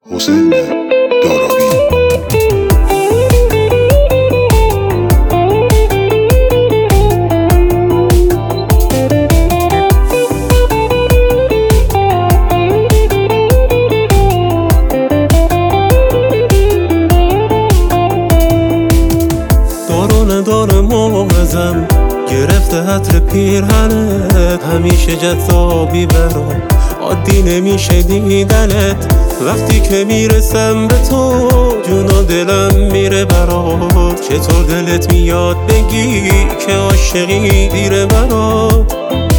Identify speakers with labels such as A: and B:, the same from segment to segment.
A: حسین دارابی.
B: داره مغزم گرفته عطر پیرهنت، همیشه جذابی برام، عادی نمیشه دیدنت. وقتی که میرسم به تو جون و دلم میره برات. چطور دلت میاد بگی که عاشقی دیره برات؟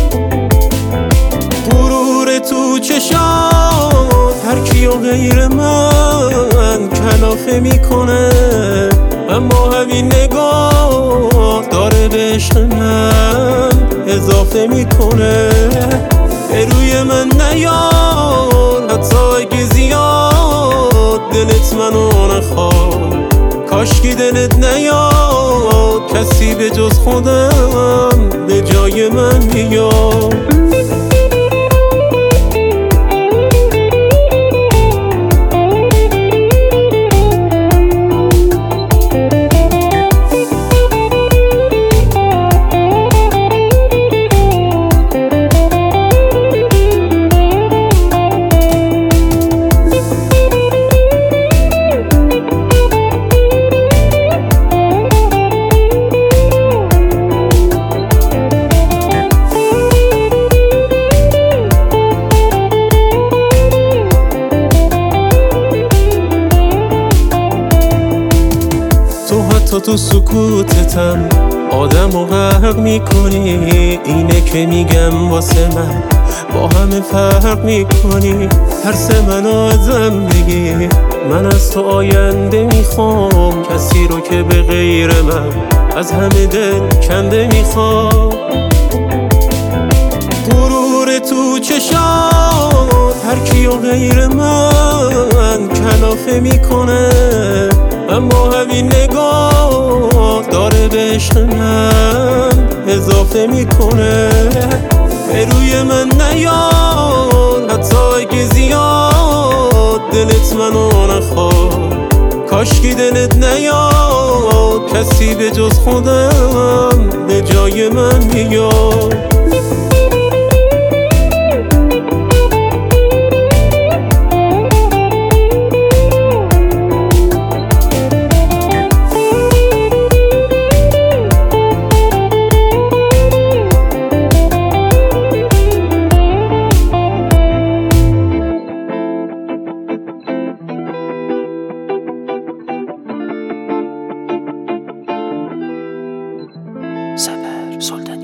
B: غرور تو چشات هر کی و غیر من کلافه میکنه، اما همین نگاه داره به عشق من اضافه میکنه. به روی من نیار حتی اگه زیاد دلت منو نخواد. کاشکی دلت نیاد کسی به جز خودم به جای من بیاد. تو سکوتتم آدم و غرق میکنی، اینه که میگم واسه من با همه فرق میکنی. ترس منو ازم بگی، من از تو آینده میخوام، کسی رو که به غیر من از همه دل کنده میخوام. غرور تو چشات هر کی و غیر من کلافه میکنه، اما همین نگاه داره به عشق من اضافه میکنه. به روی من نیار حتی اگه زیاد دلت منو نخواد. کاشکی دلت نیاد کسی به جز خودم به جای من بیاد.
C: سپر سلطانی.